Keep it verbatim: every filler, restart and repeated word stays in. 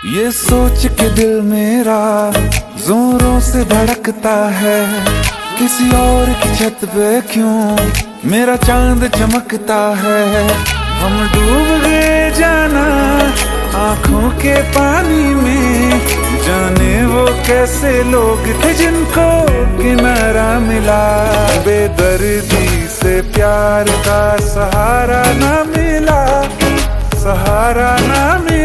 ये सोच के दिल मेरा जोरों से धड़कता है, किसी और की छत पे क्यों मेरा चांद चमकता है। हम डूब गए जाना आंखों के पानी में, जाने वो कैसे लोग थे जिनको किनारा मिला। बेदर्दी से प्यार का सहारा ना मिला, सहारा ना मिला।